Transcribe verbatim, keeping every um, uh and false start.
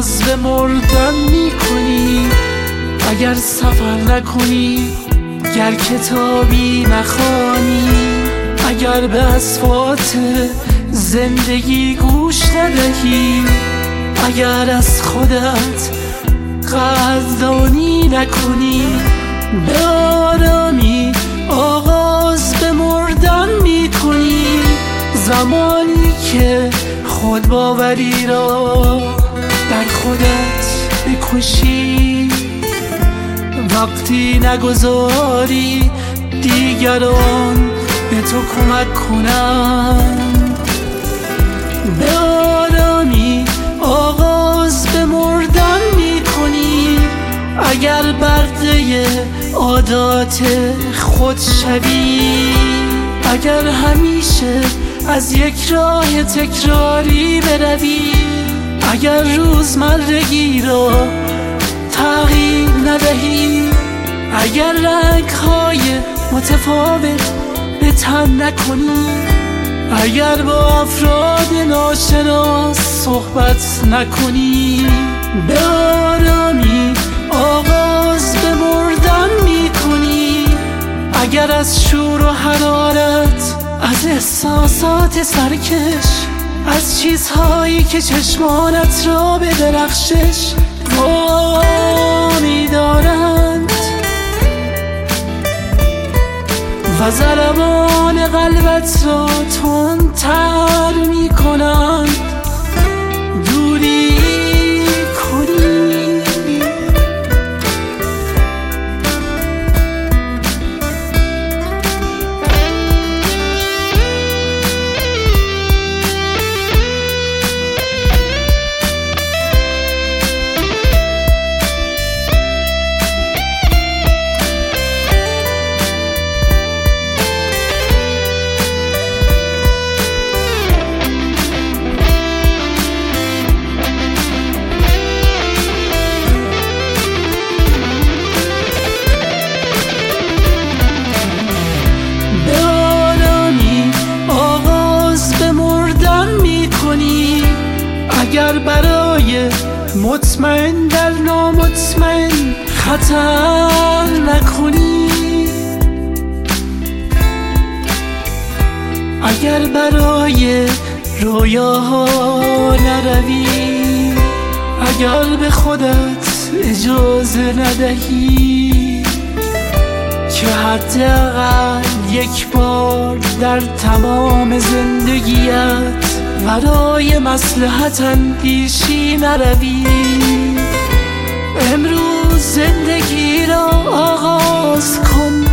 آغاز به مردن میکنی اگر سفر نکنی، گر کتابی نخوانی، اگر به اصوات زندگی گوش ندهی، اگر از خودت قدردانی نکنی، به آرامی آغاز به مردن میکنی. زمانی که خود باوری را در خودت بکشی، وقتی نگذاری دیگران به تو کمک کنند، به آرامی آغاز به مردن میکنی. اگر برده عادات خود شوی، اگر همیشه از یک راه تکراری بروی، اگر روزمرگی را تغییر ندهی، اگر رنگ‌های متفاوت به تن نکنی، اگر با افراد ناشناس صحبت نکنی، به آرامی آغاز به مردن میکنی. اگر از شور و حرارت، از احساسات سرکش، از چیزهایی که چشمانت را به درخشش وامی دارند و ضربان قلبت را تندتر می کنند، دوری کنی. اگر برای مطمئن در نامطمئن خطر نکنی، اگر برای رویاها نروی، اگر به خودت اجازه ندهی که حداقل یک بار در تمام زندگیت برای مصلحت اندیشی نروی، امروز زندگی را آغاز کن